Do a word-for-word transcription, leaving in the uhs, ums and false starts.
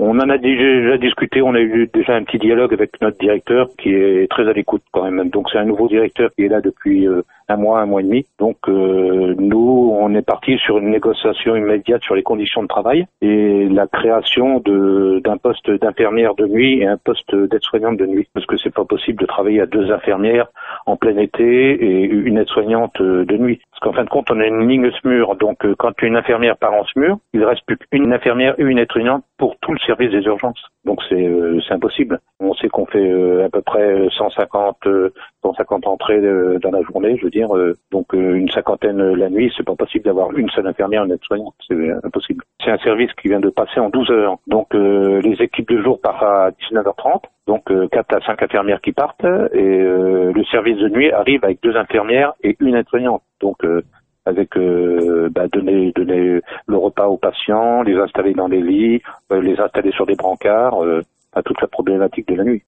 On en a déjà discuté, on a eu déjà un petit dialogue avec notre directeur qui est très à l'écoute quand même. Donc c'est un nouveau directeur qui est là depuis euh, un mois, un mois et demi. Donc euh, nous, on est parti sur une négociation immédiate sur les conditions de travail et la création de d'un poste d'infirmière de nuit et un poste d'aide-soignante de nuit. Parce que c'est pas possible de travailler à deux infirmières en plein été et une aide-soignante de nuit. Parce qu'en fin de compte, on a une ligne S M U R. Donc euh, quand une infirmière part en S M U R, il reste plus qu'une infirmière et une aide-soignante pour tout le service des urgences. Donc c'est euh, c'est impossible. On sait qu'on fait euh, à peu près cent cinquante entrées euh, dans la journée, je veux dire. Euh, donc euh, une cinquantaine euh, la nuit, c'est pas possible d'avoir une seule infirmière et une aide-soignante. C'est euh, impossible. C'est un service qui vient de passer en douze heures. Donc euh, les équipes de jour partent à dix-neuf heures trente. Donc euh, quatre à cinq infirmières qui partent et euh, le service de nuit arrive avec deux infirmières et une aide-soignante. Donc euh, avec euh, bah, donner donner le repas aux patients, les installer dans les lits, euh, les installer sur des brancards, euh, à toute la problématique de la nuit.